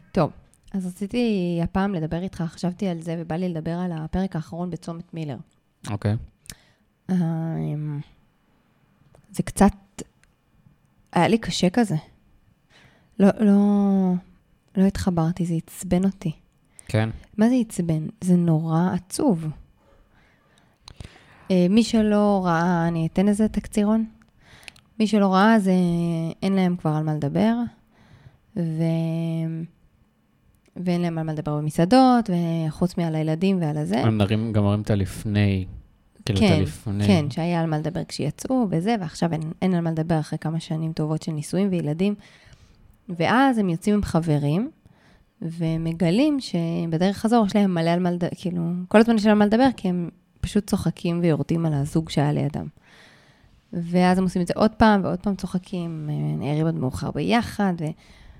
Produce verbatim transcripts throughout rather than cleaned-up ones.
טוב, אז רציתי הפעם לדבר איתך, חשבתי על זה, ובא לי לדבר על הפרק האחרון בצומת מילר. אוקיי. זה קצת, היה לי קשה כזה. לא, לא, לא התחברתי, זה עצבן אותי. כן. מה זה עצבן? זה נורא עצוב. מי שלא ראה, אני אתן איזה תקצירון. מי שלא ראה, זה אין להם כבר על מה לדבר, ו... ואין להם על מה לדבר במסעדות, וחוץ מעל הילדים ועל הזה. הם נרים, גם מראים את הלפני, כאילו כן, את הלפני. כן, שהיה על מה לדבר כשיצאו וזה, ועכשיו אין, אין על מה לדבר אחרי כמה שנים טובות של נישואים וילדים. ואז הם יוצאים עם חברים, ומגלים שבדרך חזור יש להם מלא על מה לדבר, כאילו, כל הזמן יש להם על מה לדבר, כי הם פשוט צוחקים ויורדים על הזוג שהיה לידם. ואז הם עושים את זה עוד פעם, ועוד פעם צוחקים, נערים עוד מאוחר ביחד, ו...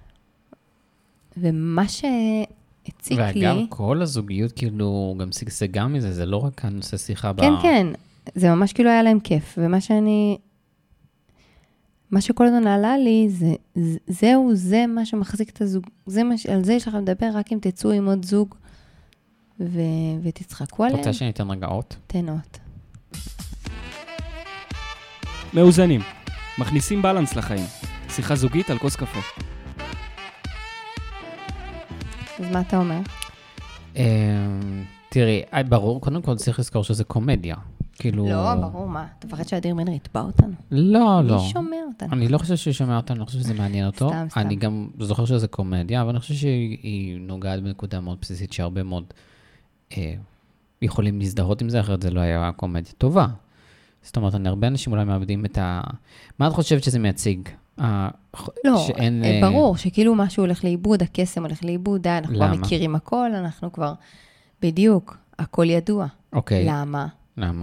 ומה שהציק לי... ואגב, כל הזוגיות כאילו גם סגסגה מזה, זה לא רק הנושא שיחה ב... כן, כן, זה ממש כאילו היה להם כיף, ומה שאני... מה שכל הזמן עלה לי, זה, זהו, זה מה שמחזיק את הזוג, זה מה, על זה יש לכם לדבר, רק אם תצאו עם עוד זוג, ו... ותצחקו עליהם. רוצה שניתן רגעות? תן אות. מאוזנים, מכניסים בלנס לחיים. שיחה זוגית על כוס קפה. אז מה אתה אומר? תראי, ברור, קודם כל צריך לזכור שזה קומדיה. כאילו... לא, ברור, מה? אתה מפחד שאדיר מילר יתבע אותנו? לא, לא. מי שומע אותנו? אני לא חושב שהוא שומע אותנו, אני לא חושב שזה מעניין אותו. סתם, סתם. אני גם זוכר שזה קומדיה, אבל אני חושב שהיא נוגעת בנקודה מאוד בסיסית, שהרבה מאוד יכולים להזדהות עם זה, אחרת זה לא היה קומדיה טובה. זאת אומרת, הרבה אנשים אולי מאבדים את ה... מה את חושבת שזה מייצג? לא, שאין... ברור, שכאילו משהו הולך לאיבוד, הקסם הולך לאיבוד, די, אנחנו כבר מכירים הכל, אנחנו כבר... בדיוק, הכל ידוע. אוקיי. למה? למה?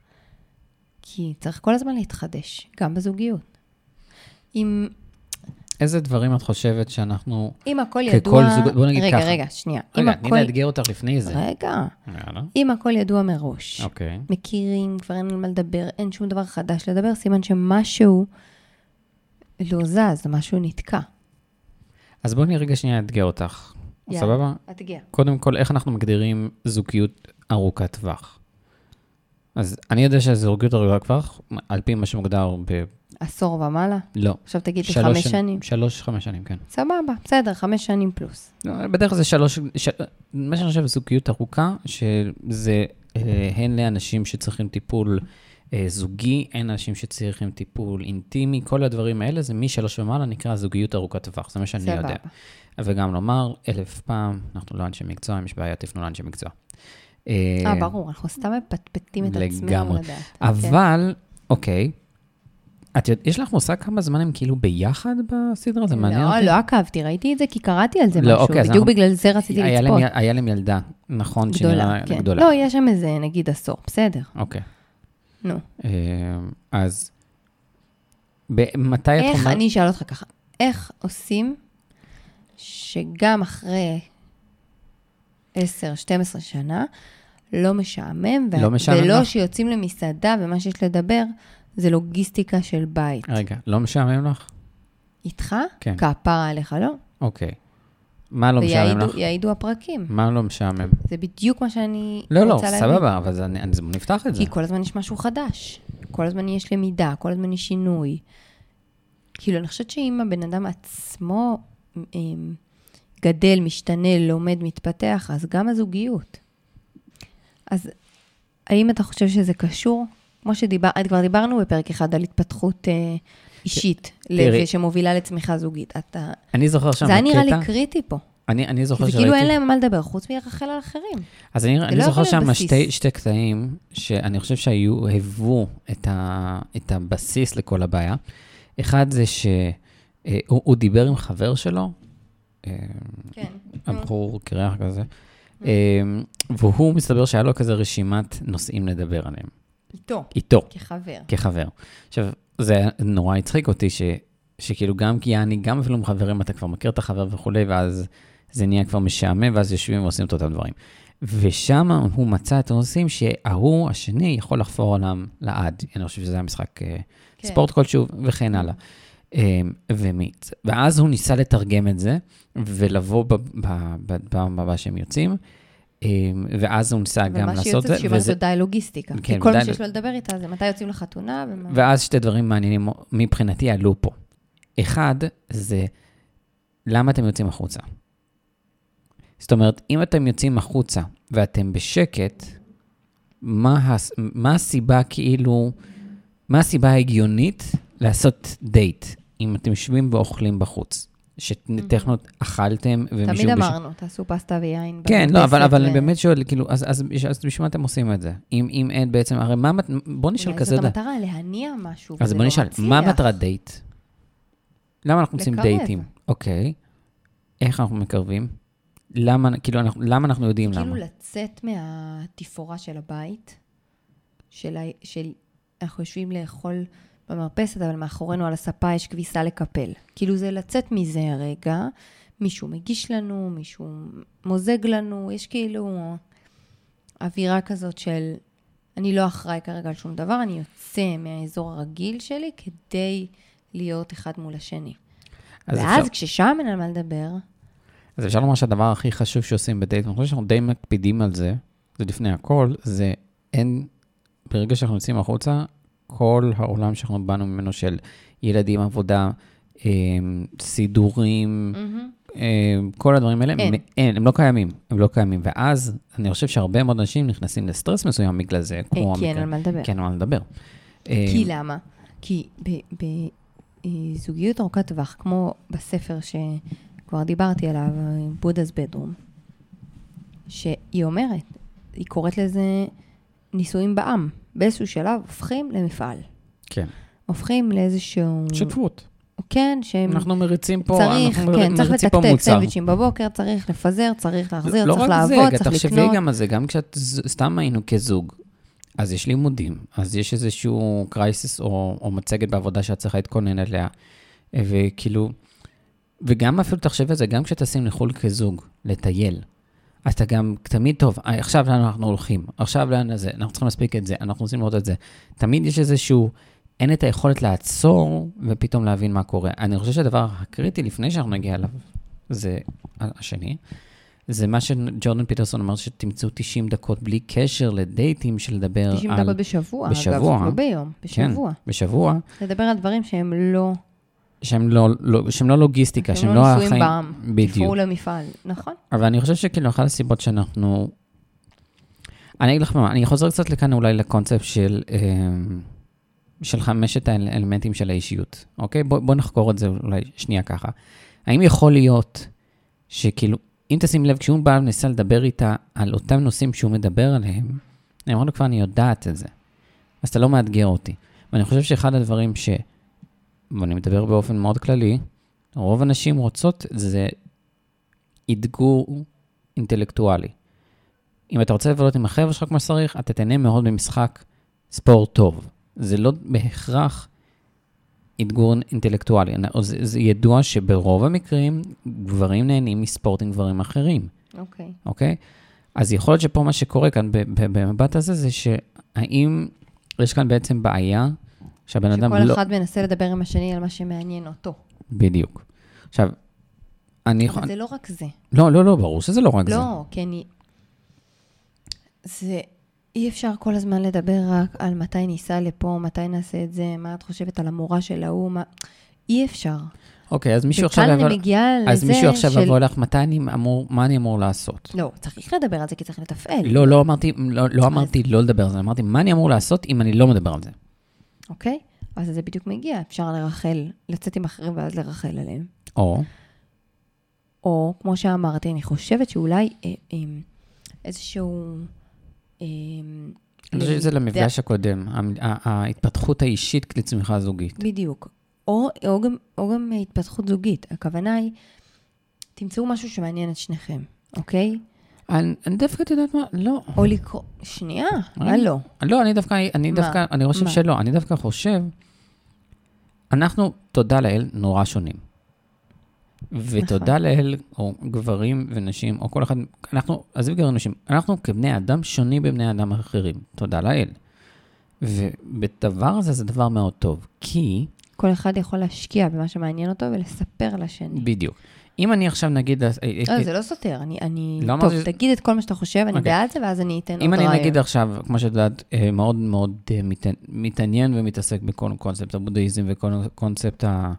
כי צריך כל הזמן להתחדש, גם בזוגיות. אם... איזה דברים את חושבת שאנחנו... אם הכל ידוע... זוג... בוא נגיד רגע, ככה. רגע, שנייה. רגע, הכל... תני לאתגר אותך לפני זה. רגע. יאללה. אם הכל ידוע מראש, אוקיי. מכירים, כבר אין על מה לדבר, אין שום דבר חדש לדבר, סימן שמשהו לא זז, משהו נתקע. אז בואי רגע שנייה אתגר אותך. יאללה, סבבה? אתגר. קודם כל, איך אנחנו מגדירים זוגיות ארוכת טווח? אז אני יודע שזוגיות ארוכת טווח, על פי מה שמוגדר ב... עשור ומעלה? לא. עכשיו תגיד לי חמש שנים. שלוש, חמש שנים, כן. סבבה, בסדר, חמש שנים פלוס. בדרך זה שלוש... ש... מה שאני חושב זוגיות ארוכה, שזה הן לאנשים שצריכים טיפול זוגי, אין אנשים שצריכים טיפול אינטימי, כל הדברים האלה, זה משלוש ומעלה נקרא זוגיות ארוכת טווח, זה מה שאני יודע. וגם לומר, אלף פעם, אנחנו לא אנשי מקצוע, אם יש בעיה, תפנו לאנשי מקצוע. אה, ברור, אנחנו סתם מפטפטים את עצמנו לדעת. אבל, אוקיי, יש לך מושג כמה זמן הם כאילו ביחד בסדרה? זה מעניין אותי? לא, לא עקבתי, ראיתי את זה כי קראתי על זה משהו, בדיוק בגלל זה רציתי לצפות. היה להם ילדה, נכון, גדולה, כן. לא, יש שם איזה, נגיד, עשור, בסדר. אוקיי. נו. אז, מתי את... איך, אני אשאל אותך ככה, איך עושים שגם אחרי עשר, שתים עשרה שנה, לא משעמם, לא משעמם ולא לך? שיוצאים למסעדה, ומה שיש לדבר, זה לוגיסטיקה של בית. רגע, לא משעמם לך? איתך? כן. כפרה עליך, לא? אוקיי. מה לא משעמם לך? ויעידו הפרקים. מה לא משעמם? זה בדיוק מה שאני לא, לא, רוצה להבין. סבבה, אבל זה, אני, אני, נפתח את זה. כי כל הזמן יש משהו חדש. כל הזמן יש למידה, כל הזמן יש שינוי. כאילו, אני חושבת שאם הבן אדם עצמו גדל, משתנה, לומד, מתפתח, אז גם הזוגיות. אז האם אתה חושב שזה קשור? כמו שדיבר, כבר דיברנו בפרק אחד על התפתחות אה, אישית, תראי. שמובילה לצמיחה זוגית. אתה... אני זוכר שם זה היה נראה לי קטע. קריטי פה. אני, אני זוכר כי זה שראיתי... כאילו אין להם מה לדבר, חוץ מלרחל על אחרים. אז אני, אני לא זוכר יכול להיות שם בסיס. שתי, שתי קטעים, שאני חושב שהיו, הבו את, ה, את הבסיס לכל הבעיה. אחד זה שהוא הוא דיבר עם חבר שלו, כן. הבחור קרח כזה, והוא מסתבר שהיה לו כזה רשימת נושאים לדבר עליהם. איתו. איתו. כחבר. כחבר. עכשיו, זה נורא הצחיק אותי, ש, שכאילו גם כי אני, גם אפילו עם חברים, אתה כבר מכיר את החבר וכולי, ואז זה נהיה כבר משעמם, ואז יושבים ועושים את אותם דברים. ושם הוא מצא את הנושאים שההוא השני יכול לחפור עליהם לעד. אני חושב שזה היה משחק כן. ספורט כלשהו וכן הלאה. ומיץ. ואז הוא ניסה לתרגם את זה, ולבוא בפעם הבאה שהם יוצאים, ואז הוא ניסה גם לעשות את זה. ומה שיוצא זה שבא די לוגיסטיקה. כי כל מה שיש לו לדבר איתה זה מתי יוצאים לחתונה. ואז שתי דברים מעניינים מבחינתי עלו פה. אחד זה, למה אתם יוצאים החוצה? זאת אומרת, אם אתם יוצאים החוצה ואתם בשקט, מה, מה הסיבה כאילו, מה הסיבה ההגיונית לעשות דייט, אם אתם יושבים ואוכלים בחוץ? שטכנות אכלתם ומישהו... תמיד אמרנו, תעשו פסטה ויין. כן, לא, אבל אני באמת שואל, כאילו, אז בשביל מה אתם עושים את זה? אם אין בעצם, הרי מה, בוא נשאל כזה... זאת המטרה, להניע משהו. אז בוא נשאל, מה מטרת דייט? למה אנחנו עושים דייטים? אוקיי. איך אנחנו מקרבים? למה, כאילו, למה אנחנו יודעים למה? כאילו לצאת מהתפאורה של הבית, של, של, אנחנו יושבים לאכול במרפסת, אבל מאחורינו על הספה יש כביסה לקפל. כאילו זה לצאת מזה הרגע, מישהו מגיש לנו, מישהו מוזג לנו, יש כאילו אווירה כזאת של, אני לא אחראי כרגע על שום דבר, אני יוצא מהאזור הרגיל שלי כדי להיות אחד מול השני. ואז אפשר... כששם אין על מה לדבר... אז אפשר לומר שהדבר הכי חשוב שעושים בדייט, אני חושב שאנחנו די מקפידים על זה, זה לפני הכל, זה אין, ברגע שאנחנו יוצאים החוצה, כל העולם שאנחנו באנו ממנו של ילדים, עבודה, סידורים, כל הדברים האלה, אין. אין, הם לא קיימים, הם לא קיימים. ואז אני חושב שהרבה מאוד אנשים נכנסים לסטרס מסוים בגלל זה. כי אין על מה לדבר. כי אין על מה לדבר. כי למה? כי בזוגיות ארוכת טווח, כמו בספר שכבר דיברתי עליו, בודה's bedroom, שהיא אומרת, היא קוראת לזה נישואים בעם. באיזשהו שלב הופכים למפעל. כן. הופכים לאיזשהו... שותפות. כן, שהם... אנחנו מריצים פה, צריך, אנחנו כן, צריך מריצים פה לתקתק מוצר. סנדוויצ'ים בבוקר, צריך לפזר, צריך להחזיר, לא צריך רק לעבוד, זה, צריך לקנות. תחשבי גם על זה, גם כשאת סתם היינו כזוג, אז יש לימודים, אז יש איזשהו קרייסיס או, או מצגת בעבודה שאת צריכה להתכונן אליה, וכאילו, וגם אפילו תחשבי את זה, גם כשתשים לחול כזוג, לטייל, אתה גם תמיד טוב, עכשיו לאן אנחנו הולכים, עכשיו לאן זה, אנחנו צריכים להספיק את זה, אנחנו רוצים לראות את זה. תמיד יש איזשהו, אין את היכולת לעצור ופתאום להבין מה קורה. אני חושב שהדבר הקריטי לפני שאנחנו נגיע אליו, זה השני, זה מה שג'ורדן פיטרסון אמר, שתמצאו תשעים דקות בלי קשר לדייטים של לדבר על... תשעים דקות בשבוע, בשבוע, אגב, לא ביום, בשבוע. כן, בשבוע. לדבר על דברים שהם לא... שהם לא, לא, שהם לא לוגיסטיקה, שהם לא החיים... שהם לא ניסויים בעם, בדיוק. תפרו למפעל, נכון? אבל אני חושב שכאילו, אחת הסיבות שאנחנו... אני אגיד לך מה, אני חוזר קצת לכאן אולי לקונספט של, של חמשת האלמנטים של האישיות, אוקיי? בוא, בוא נחקור את זה אולי שנייה ככה. האם יכול להיות שכאילו, אם תשים לב, כשהוא בא וניסה לדבר איתה על אותם נושאים שהוא מדבר עליהם, אני אומר לו כבר, אני יודעת את זה. אז אתה לא מאתגר אותי. ואני חושב שאחד הדברים ש... ואני מדבר באופן מאוד כללי, רוב הנשים רוצות זה אתגור אינטלקטואלי. אם אתה רוצה לבלות עם החבר'ה שלך כמו שצריך, אתה תהנה מאוד במשחק ספורט טוב. זה לא בהכרח אתגור אינטלקטואלי. זה, זה ידוע שברוב המקרים גברים נהנים מספורט עם גברים אחרים. אוקיי. אוקיי? אז יכול להיות שפה מה שקורה כאן במבט הזה, זה שהאם יש כאן בעצם בעיה שהבן אדם לא... שכל אחד מנסה לדבר עם השני על מה שמעניין אותו. בדיוק. עכשיו, אני... אבל זה לא רק זה. לא, לא, לא, ברור שזה לא רק זה. לא, כי אני... זה... אי אפשר כל הזמן לדבר רק על מתי ניסע לפה, מתי נעשה את זה, מה את חושבת על המורה של ההוא, מה... אי אפשר. אוקיי, אז מישהו עכשיו... וכאן אני מגיעה לזה אז מישהו עכשיו יבוא לך, מתי אני אמור, מה אני אמור לעשות? לא, צריך לדבר על זה, כי צריך לתפעל. לא, לא אמרתי, לא, לא אמרתי לא לדבר על זה, אמרתי, מה אני אמור לעשות אם אני לא מדבר על זה? אוקיי? אז זה בדיוק מגיע, אפשר לרחל, לצאת עם אחרים ואז לרחל עליהם. או? או, כמו שאמרתי, אני חושבת שאולי אה, אה, איזשהו... אה, אני חושב שזה למפגש הקודם, ההתפתחות האישית לצמיחה זוגית. בדיוק. או, או, גם, או גם התפתחות זוגית. הכוונה היא, תמצאו משהו שמעניין את שניכם, אוקיי? אני, אני דווקא את יודעת מה, לא. או לקרוא, שנייה, מה לא? לא, אני דווקא, אני מה? דווקא, אני חושב מה? שלא, אני דווקא חושב, אנחנו, תודה לאל, נורא שונים. ותודה נכון. לאל, או גברים ונשים, או כל אחד, אנחנו, עזבי גברים ונשים, אנחנו כבני אדם שונים בבני אדם אחרים, תודה לאל. ובדבר הזה זה דבר מאוד טוב, כי כל אחד יכול להשקיע במה שמעניין אותו ולספר לשני. בדיוק. אם אני עכשיו נגיד... לא, זה לא סותר. אני, אני... לא טוב, אמרתי- תגיד את כל מה שאתה חושב, אני אוקיי. בעד זה, ואז אני אתן עוד אם רעיון. אני נגיד עכשיו, כמו שאת יודעת, אה, מאוד מאוד אה, מת- מתעניין ומתעסק בכל קונספט הבודהיזם וכל קונספט ה...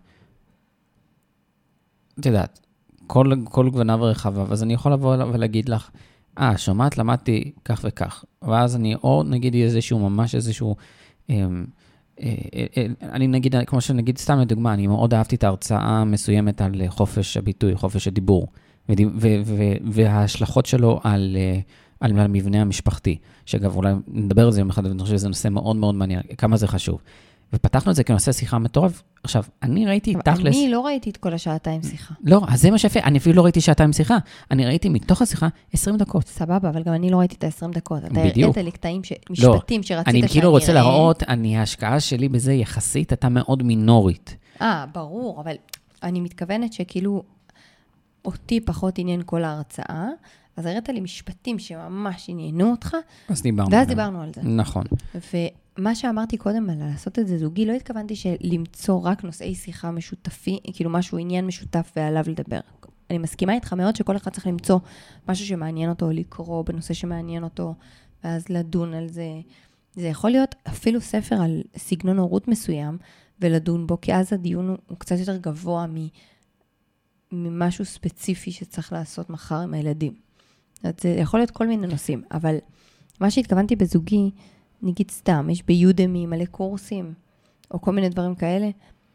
את יודעת, כל, כל גווניו רחביו, אז אני יכול לבוא ולהגיד לך, אה, שומעת, למדתי כך וכך. ואז אני, או נגיד איזשהו, ממש איזשהו... אה, אה, אה, אני נגיד, כמו שנגיד, סתם לדוגמה, אני מאוד אהבתי את ההרצאה מסוימת על חופש הביטוי, חופש הדיבור, ודי- ו- ו- וההשלכות שלו על... אה, על המבנה המשפחתי, שאגב, אולי נדבר על זה יום אחד, ואני חושב שזה נושא מאוד מאוד מעניין, כמה זה חשוב. ופתחנו את זה כנושא שיחה מטורף. עכשיו, אני ראיתי תכלס... אני לא ראיתי את כל השעתיים שיחה. לא, אז זה מה שיפה, אני אפילו לא ראיתי שעתיים שיחה, אני ראיתי מתוך השיחה עשרים דקות. סבבה, אבל גם אני לא ראיתי את ה-עשרים דקות. אתה בדיוק. הראית לי קטעים, ש- משפטים שרצית שאני אני אראה. כאילו רוצה להראות, אני, ההשקעה שלי בזה יחסית הייתה מאוד מינורית. אה, ברור, אבל אני מתכוונת שכאילו, אותי פחות עניין כל ההרצאה, אז הראית לי משפטים שממש עניינו אותך, אז דיברנו. ואז עליהם. דיברנו על זה. נכון. ומה שאמרתי קודם על לעשות את זה זוגי, לא התכוונתי שלמצוא רק נושאי שיחה משותפי, כאילו משהו עניין משותף ועליו לדבר. אני מסכימה איתך מאוד שכל אחד צריך למצוא משהו שמעניין אותו, לקרוא בנושא שמעניין אותו, ואז לדון על זה. זה יכול להיות אפילו ספר על סגנון הורות מסוים, ולדון בו, כי אז הדיון הוא, הוא קצת יותר גבוה מ, ממשהו ספציפי שצריך לעשות מחר עם הילדים. אז זה יכול להיות כל מיני נושאים, אבל מה שהתכוונתי בזוגי, נגיד סתם, יש ביודמי מלא קורסים, או כל מיני דברים כאלה,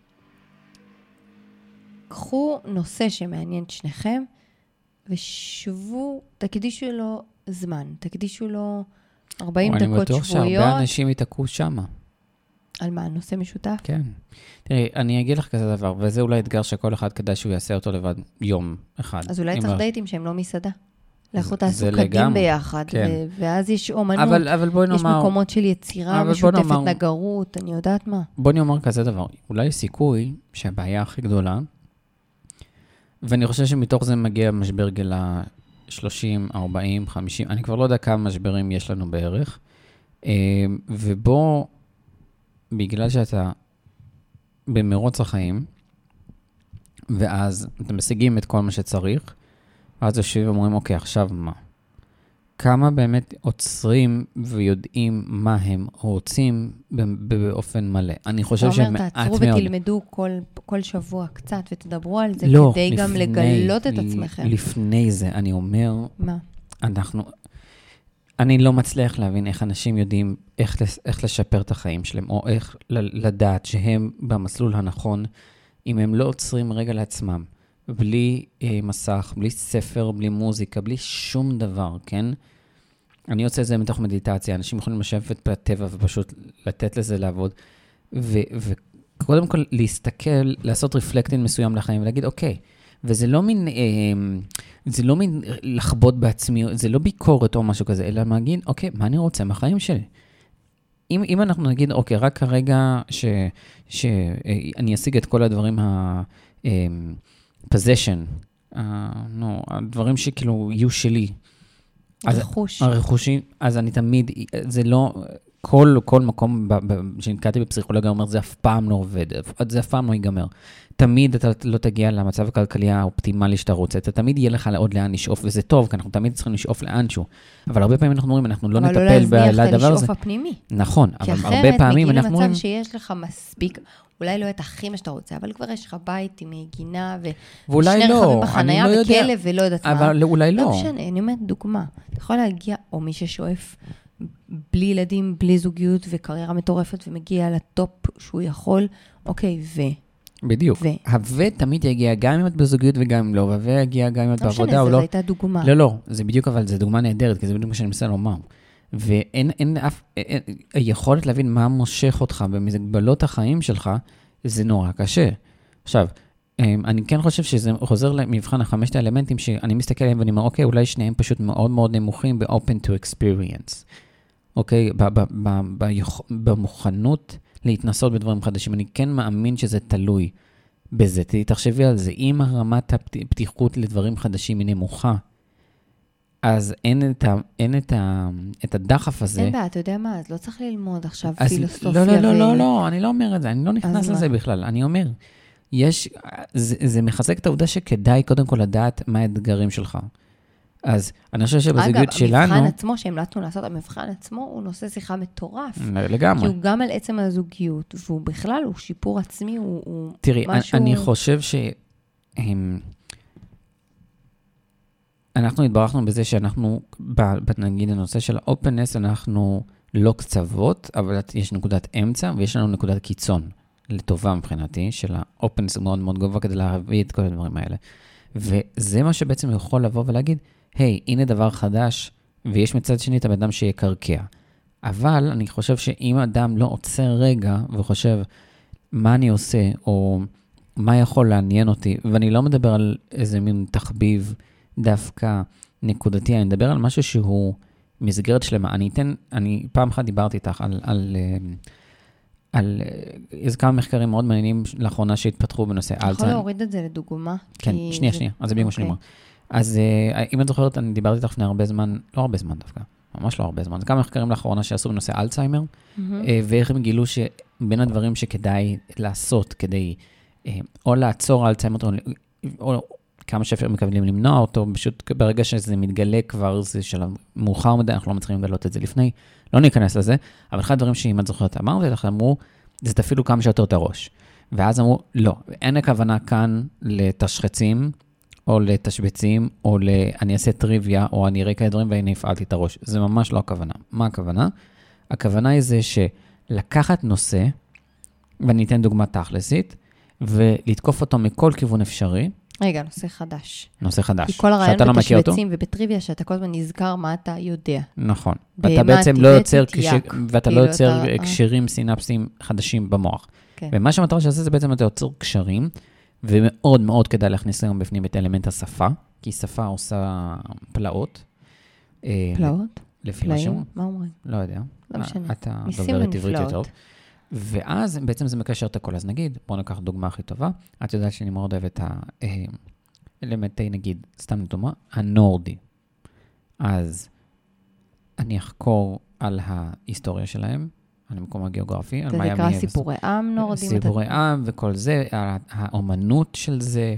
קחו נושא שמעניין את שניכם, ושבו, תקדישו לו זמן, תקדישו לו ארבעים דקות שבועיות. אני בטוח שהרבה אנשים יתעקו שמה. על מה, נושא משותף? כן. תראי, אני אגיד לך כזה דבר, וזה אולי אתגר שכל אחד כדאי שהוא יעשה אותו לבד יום אחד. אז אולי צריך ה- דייטים שהם לא מסעדה. לכו זה תעשו קדים לגמרי, ביחד, כן. ו- ואז יש אומנות, אבל, אבל בואי יש נאמר, מקומות של יצירה אבל בוא משותפת, נאמר- נגרות, אני יודעת מה. בואי נאמר כזה דבר, אולי יש סיכוי שהבעיה הכי גדולה, ואני חושב שמתוך זה מגיע משבר גילה שלושים, ארבעים, חמישים, אני כבר לא יודע כמה משברים יש לנו בערך, ובו, בגלל שאתה במרוץ החיים, ואז אתם משיגים את כל מה שצריך, ואז יושבים ואומרים, אוקיי, עכשיו מה? כמה באמת עוצרים ויודעים מה הם רוצים באופן מלא? אני חושב אתה אומר, שמעט תעצרו מאוד. ותלמדו כל, כל שבוע קצת, ותדברו על זה, לא, כדי גם לפני- לגלות את עצמכם. לפני זה, אני אומר, מה? אנחנו, אני לא מצליח להבין איך אנשים יודעים איך, לס- איך לשפר את החיים שלהם, או איך ל- לדעת שהם במסלול הנכון, אם הם לא עוצרים רגע לעצמם, בלי אה, מסך, בלי ספר, בלי מוזיקה, בלי שום דבר, כן? אני עושה את זה מתוך מדיטציה, אנשים יכולים לשבת בטבע ופשוט לתת לזה לעבוד, ו- וקודם כל להסתכל, לעשות רפלקטינג מסוים לחיים, ולהגיד, אוקיי, וזה לא מין, אה, זה לא מין לחבוד בעצמי, זה לא ביקורת או משהו כזה, אלא להגיד, אוקיי, מה אני רוצה מהחיים שלי? אם, אם אנחנו נגיד, אוקיי, רק כרגע ש, שאני אשיג את כל הדברים ה... possession, uh, no, הדברים שכאילו יהיו שלי. רכוש. אז, הרכושי, אז אני תמיד, זה לא, כל, כל מקום ב, ב, שנתקעתי בפסיכולוגיה אומר, זה אף פעם לא עובד, זה אף פעם לא ייגמר. תמיד אתה לא תגיע למצב הכלכלי האופטימלי שאתה רוצה, אתה תמיד יהיה לך עוד לאן לשאוף, וזה טוב, כי אנחנו תמיד צריכים לשאוף לאנשהו. אבל הרבה פעמים אנחנו אומרים, אנחנו לא נטפל בדבר הזה. אבל לא להזניח את השאוף הפנימי. נכון, אבל הרבה פעמים כי אחרת מגיעים אנחנו אומרים... למצב שיש לך מספיק, אולי לא את הכי מה שאתה רוצה, אבל כבר יש לך בית עם גינה, ושני רכבים בחנייה וכלב ולא יודעת מה. אבל אולי לא. לא משנה, אני אומרת דוגמה. אתה יכול להגיע, או מי ששואף בלי ילדים, בלי זוגיות וקריירה מטורפת, ומגיע לטופ שהוא יכול, אוקיי, ו... בדיוק. הווה תמיד יגיע גם אם את בזוגיות וגם אם לא, והווה יגיע גם אם את בעבודה או לא. לא משנה, זו הייתה דוגמה. לא, לא, זה בדיוק, אבל זו דוגמה נהדרת, כי זה בדיוק מה שאני מנסה לומר. ואין אין אף, אין, היכולת להבין מה מושך אותך במגבלות החיים שלך, זה נורא קשה. עכשיו, אני כן חושב שזה חוזר למבחן החמשת האלמנטים, שאני מסתכל עליהם ואני אומר, אוקיי, אולי שניהם פשוט מאוד מאוד נמוכים ב-open to experience. אוקיי, במוכנות להתנסות בדברים חדשים. אני כן מאמין שזה תלוי בזה. תחשבי על זה, אם הרמת הפתיחות לדברים חדשים היא נמוכה, אז אין את, ה, אין את, ה, את הדחף הזה. אין בעיה, אתה יודע מה, אז לא צריך ללמוד עכשיו אז פילוסופיה. לא, לא, לא, ו... לא, לא, אני לא אומר את זה, אני לא נכנס לזה מה? בכלל. אני אומר, יש, זה, זה מחזק את העובדה שכדאי קודם כל לדעת מה האתגרים שלך. אז אני חושב שבזוגיות שלנו... אגב, המבחן עצמו שהמלצנו לעשות, המבחן עצמו הוא נושא שיחה מטורף. לגמרי. כי הוא גם על עצם הזוגיות, והוא בכלל, הוא שיפור עצמי, הוא, הוא תראי, משהו... אני חושב שהם... אנחנו התברכנו בזה שאנחנו, נגיד הנושא של האופנס, אנחנו לא קצוות, אבל יש נקודת אמצע, ויש לנו נקודת קיצון, לטובה מבחינתי, של האופנס הוא מאוד מאוד גבוה כדי להביא את כל הדברים האלה. וזה מה שבעצם יכול לבוא ולהגיד, היי, הנה דבר חדש, ויש מצד שני את האדם שיקרקע. אבל אני חושב שאם האדם לא עוצר רגע, וחושב מה אני עושה, או מה יכול לעניין אותי, ואני לא מדבר על איזה מין תחביב, דווקא נקודתי, אני מדבר על משהו שהוא מסגרת שלמה. אני אתן, אני פעם אחת דיברתי איתך על, על, על, איזה כמה מחקרים מאוד מעניינים לאחרונה שהתפתחו בנושא אלצהיימר. יכול להוריד את זה לדוגמה? כן, שנייה, שנייה, אז זה בדיוק מה שאני אומר. אז אם את זוכרת, אני דיברתי איתך לפני הרבה זמן, לא הרבה זמן דווקא, ממש לא הרבה זמן, זה כמה מחקרים לאחרונה שעשו בנושא אלצהיימר, ואיך הם גילו שבין הדברים שכדאי לעשות כדי או לעצור אלצהיימר, או כמה שאפשר מקבלים למנוע אותו, פשוט ברגע שזה מתגלה כבר, זה שלב מאוחר מדי, אנחנו לא מצליחים לגלות את זה לפני, לא ניכנס לזה, אבל אחד הדברים שאם את זוכרת אמרתי לך, אמרו, זה תפעילו כמה שיותר את הראש. ואז אמרו, לא, אין הכוונה כאן לתשחצים, או לתשבצים, או ל... אני אעשה טריוויה, או אני אראה כאלה דברים, והנה הפעלתי את הראש. זה ממש לא הכוונה. מה הכוונה? הכוונה היא זה שלקחת נושא, ואני אתן דוגמה תכלסית, ולתקוף אותו מכל כיוון אפשרי, רגע, נושא חדש. נושא חדש. כי כל הרעיון בתשבצים ובטריוויה, שאתה כל הזמן נזכר מה אתה יודע. נכון. ואתה בעצם לא יוצר, ואתה לא יוצר קשרים סינפסיים חדשים במוח. ומה שהמטרה שעושה זה בעצם אתה יוצר קשרים, ומאוד מאוד כדאי להכניס היום בפנים את אלמנט השפה, כי שפה עושה פלאות. פלאות? לפי מה שאומרים. מה אומרים? לא יודע. לא משנה. אתה דוברת עברית יותר. ואז בעצם זה מקשר את הכל. אז נגיד, בואו ניקח דוגמה הכי טובה. את יודעת שאני מאוד אוהב את האלמנטי, נגיד, סתם לדוגמה, הנורדי. אז אני אחקור על ההיסטוריה שלהם, על המקום הגיאוגרפי. זה נקרא סיפורי עם נורדים. סיפורי עם וכל זה, האומנות של זה,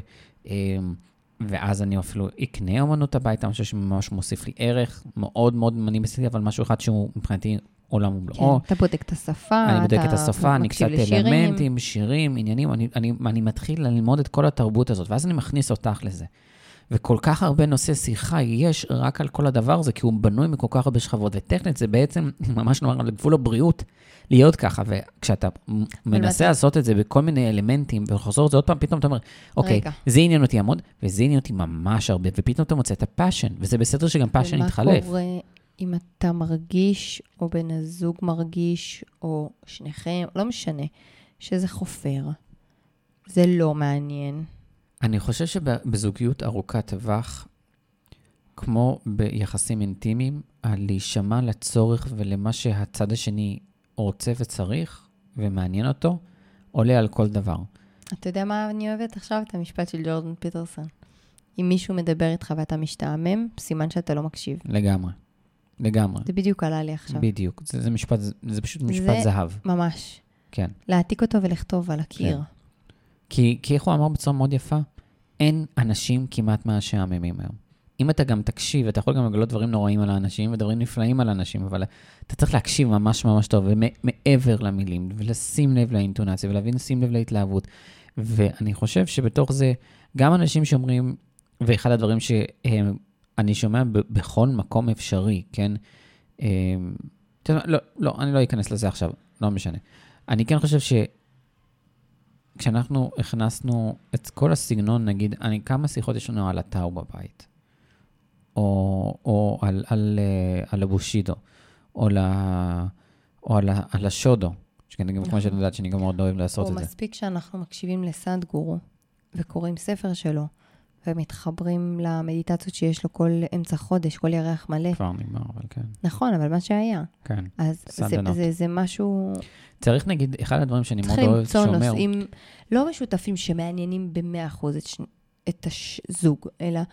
ואז אני אפילו אקנה אומנות הביתה, משהו שממש מוסיף לי ערך, מאוד מאוד מני בסדר, אבל משהו אחד שהוא מבחינתי עולם ומלואו. אתה בודק את השפה, אני בודק את השפה, אני קצת אלמנטים, שירים, עניינים, אני מתחיל ללמוד את כל התרבות הזאת, ואז אני מכניס אותך לזה. וכל כך הרבה נושא שיחה יש רק על כל הדבר הזה, כי הוא בנוי מכל כך הרבה שכבות, וטכנית זה בעצם ממש נאמר על גבול הבריאות, להיות ככה, וכשאתה מנסה לעשות את זה בכל מיני אלמנטים, וחוזר את זה עוד פעם, פתאום אתה אומר, אוקיי, זה עניין אותי עמוד, וזה עניין אותי ממש הרבה, ופתאום אתה מוצא את הפאשן, וזה בסדר שגם פאשן יתחלף. ומה קורה אם אתה מרגיש, או בן הזוג מרגיש, או שניכם, לא משנה, שזה חופר, זה לא מעניין. אני חושב שבזוגיות ארוכת טווח, כמו ביחסים אינטימיים, על להישמע לצורך ולמה שהצד השני רוצה וצריך, ומעניין אותו, עולה על כל דבר. אתה יודע מה אני אוהבת עכשיו? את המשפט של ג'ורדן פיטרסון. אם מישהו מדבר איתך ואתה משתעמם, סימן שאתה לא מקשיב. לגמרי. לגמרי. זה בדיוק עלה לי עכשיו. בדיוק. זה, זה משפט, זה פשוט משפט זה זהב. ממש. כן. להעתיק אותו ולכתוב על הקיר. כן. כי, כי איך הוא אמר בצורה מאוד יפה? אין אנשים כמעט מהשעממים היום. אם אתה גם תקשיב, אתה יכול גם לגלות דברים נוראים על האנשים, ודברים נפלאים על האנשים, אבל אתה צריך להקשיב ממש ממש טוב, ומעבר למילים, ולשים לב לאינטונציה, ולהבין, לשים לב להתלהבות. ואני חושב שבתוך זה, גם אנשים שאומרים, ואחד הדברים שאני שומע בכל מקום אפשרי, כן? לא, לא, אני לא אכנס לזה עכשיו, לא משנה. אני כן חושב ש... כשאנחנו הכנסנו את כל הסגנון, נגיד, אני, כמה שיחות יש לנו על הטאו בבית, או, או על, על, על הבושידו, או, ל, או על, על השודו, שכן, גם כמו שאת יודעת, שאני גם מאוד אוהב לעשות את זה. או מספיק שאנחנו מקשיבים לסנדגורו, וקוראים ספר שלו, ומתחברים למדיטציות שיש לו כל אמצע חודש, כל ירח מלא. כבר נגמר, אבל כן. נכון, אבל מה שהיה. כן. אז זה, זה, זה משהו... צריך נגיד, אחד הדברים שאני מאוד אוהב שאומר... צריכים למצוא נושאים לא משותפים שמעניינים ב-מאה אחוז את, ש... את הזוג, אלא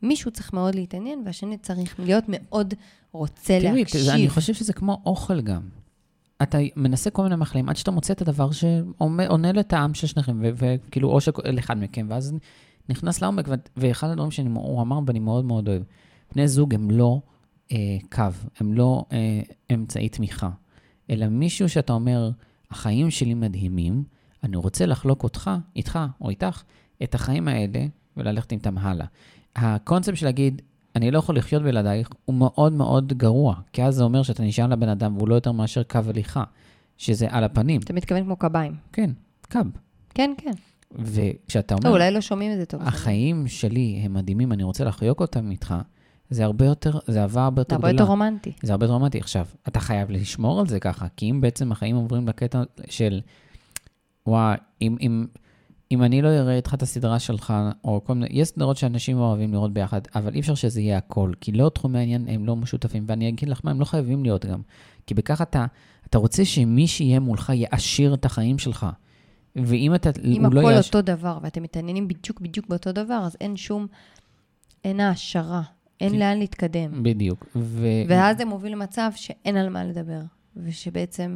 מישהו צריך מאוד להתעניין, והשני צריך להיות מאוד רוצה תראי, להקשיב. אני חושב שזה כמו אוכל גם. אתה מנסה כל מיני מחלים, עד שאתה מוצא את הדבר שעונה לטעם של שניכם, וכאילו, או לאחד מכם, ואז נכנס לעומק, ואחד הדברים שהוא אמר, ואני מאוד מאוד אוהב, בני זוג הם לא אה, קו, הם לא אה, אמצעי תמיכה, אלא מישהו שאתה אומר, החיים שלי מדהימים, אני רוצה לחלוק אותך, איתך או איתך, את החיים האלה, וללכת איתם הלאה. הקונספט של להגיד, אני לא יכול לחיות בלעדייך, הוא מאוד מאוד גרוע, כי אז זה אומר שאתה נשאר לבן אדם, והוא לא יותר מאשר קו הליכה, שזה על הפנים. אתה מתכוון כמו קביים. כן, קו. כן, כן. וכשאתה אומר, לא, אולי לא שומעים את זה טוב. החיים שלי הם מדהימים, אני רוצה לחיות אותם איתך, זה הרבה יותר, זה אהבה הרבה יותר גדולה. הרבה יותר רומנטי. זה הרבה יותר רומנטי. עכשיו, אתה חייב לשמור על זה ככה, כי אם בעצם החיים עוברים לקטע של, וואי, אם, אם, אם אני לא אראה איתך את הסדרה שלך, או כל מיני, יש סדרות שאנשים אוהבים לראות ביחד, אבל אי אפשר שזה יהיה הכל, כי לא תחומי העניין הם לא משותפים, ואני אגיד לך מה, הם לא חייבים להיות גם, כי בכך אתה, אתה רוצה שמי שיהיה מולך יעשיר את החיים שלך, ואם אתה, אם הוא לא הכל יעש... אותו דבר, ואתם מתעניינים בדיוק בדיוק באותו דבר, אז אין שום, אין העשרה, אין לאן להתקדם. בדיוק. ו... ואז זה מוביל למצב שאין על מה לדבר, ושבעצם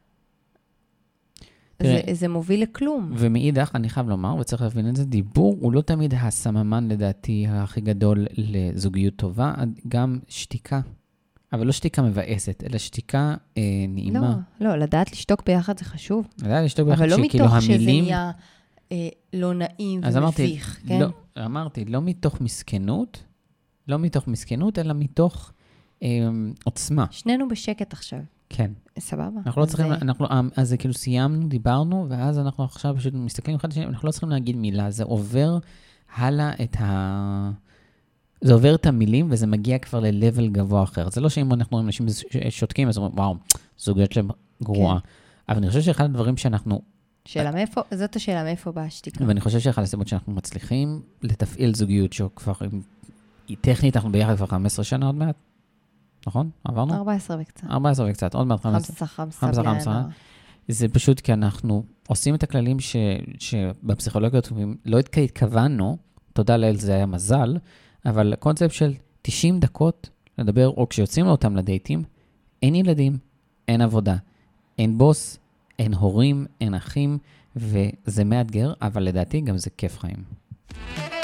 זה, זה מוביל לכלום. ומאידך, אני חייב לומר, וצריך להבין את זה, דיבור הוא לא תמיד הסממן לדעתי הכי גדול לזוגיות טובה, גם שתיקה. אבל לא שתיקה מבאסת, אלא שתיקה אה, נעימה. לא, לא, לדעת לשתוק ביחד זה חשוב. לדעת לשתוק ביחד, אבל לא שכאילו מתוך המילים... שזה נהיה אה, לא נעים אז ומביך, אמרתי, כן? לא, אמרתי, לא מתוך מסכנות, לא מתוך מסכנות, אלא מתוך אה, עוצמה. שנינו בשקט עכשיו. כן. סבבה. אנחנו לא צריכים, אנחנו, אז זה כאילו סיימנו, דיברנו, ואז אנחנו עכשיו פשוט מסתכלים אחד לשני, אנחנו לא צריכים להגיד מילה, זה עובר הלאה את ה... זה עובר את המילים, וזה מגיע כבר ל-level גבוה אחר. זה לא שאם אנחנו רואים אנשים שותקים, אז אומרים, וואו, זוגיות שלהם גרועה. כן. אבל אני חושב שאחד הדברים שאנחנו... שאלה מאיפה, זאת השאלה מאיפה באה השתיקה. ואני חושב שאחד הסיבות שאנחנו מצליחים לתפעיל זוגיות שכבר, היא טכנית, אנחנו ביחד כבר חמש עשרה שנה עוד מעט. נכון? עברנו? ארבע עשרה וקצת. ארבע עשרה וקצת, עוד מעט חמש עשרה. חמסה, חמסה, חמסה. זה פשוט כי אנחנו עושים את הכללים ש, שבפסיכולוגיה לא התכוונו, תודה לאל זה היה מזל, אבל הקונספט של תשעים דקות לדבר, או כשיוצאים אותם לדייטים, אין ילדים, אין עבודה, אין בוס, אין הורים, אין אחים, וזה מאתגר, אבל לדעתי גם זה כיף חיים.